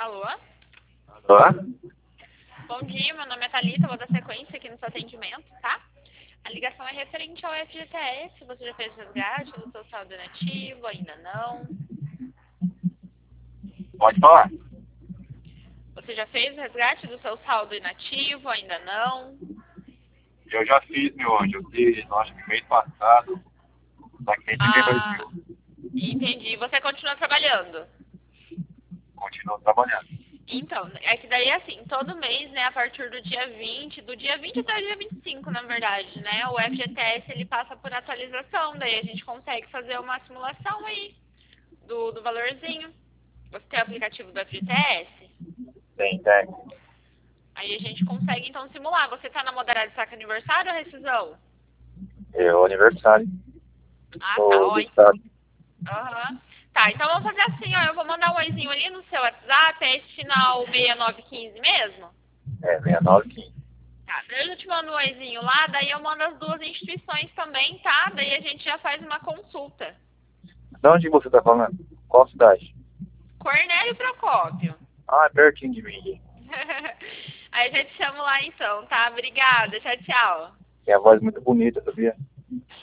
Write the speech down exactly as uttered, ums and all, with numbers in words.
Alô? Alô? Bom dia, meu nome é Thalita, vou dar sequência aqui no seu atendimento, tá? A ligação é referente ao F G T S, você já fez o resgate do seu saldo inativo, ainda não? Pode falar. Você já fez o resgate do seu saldo inativo, ainda não? Eu já fiz, meu anjo. Eu fiz, acho que mês passado. Só que nem ninguém Ah, viu. entendi. Você continua trabalhando? Continuo trabalhando. Então, é que daí assim, todo mês, né, a partir do dia vinte, do dia vinte até o dia vinte e cinco, na verdade, né, o F G T S ele passa por atualização, daí a gente consegue fazer uma simulação aí do, do valorzinho. Você tem o aplicativo do F G T S? Tem, tem. Aí a gente consegue então simular. Você tá na modalidade de saque aniversário ou rescisão? É o aniversário Ah, tá, do, ó. do estado. Aham. Tá, então vamos fazer assim, ó, eu vou mandar um oizinho ali no seu WhatsApp, é esse final seis nove um cinco mesmo? É, sessenta e nove quinze. Tá, daí eu te mando um oizinho lá, daí eu mando as duas instituições também, tá? Daí a gente já faz uma consulta. De onde você tá falando? Qual cidade? Cornélio Procópio. Ah, é pertinho de mim. Aí a gente chama lá então, tá? Obrigada, tchau, tchau. Tem a voz muito bonita, sabia?